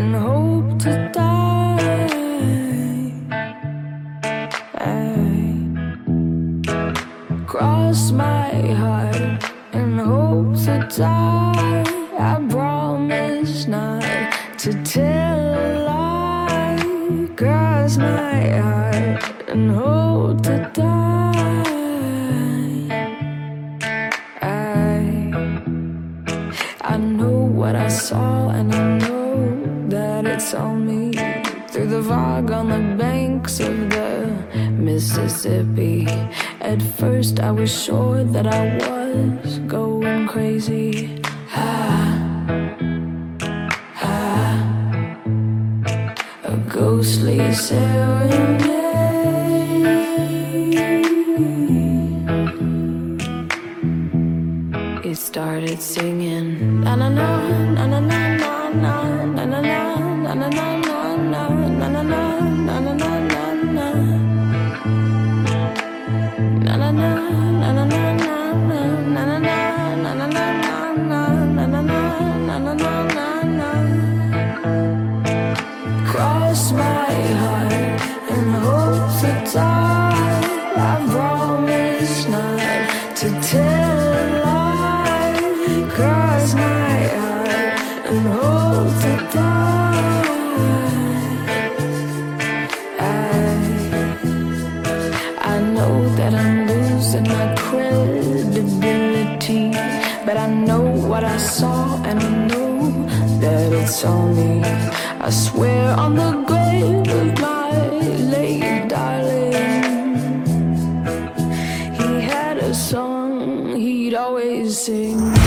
and hope to die. Cross my heart and hope to die. I promise not to tell a lie. Cross my heart and hope to die. I know what I saw, and I know that it's all me. Through the fog on the banks of the Mississippi. At first I was sure that I was going crazy. A ghostly serenade. It started singing na na na na na na na na na na na na na na na na na na Cross my heart and hope to die. I promise not to tell a lie. Cross my heart and hope to die. I know that I'm losing my credibility, but I know what I saw, and I know that it's all me. I swear on the grave of my late darling, he had a song he'd always sing.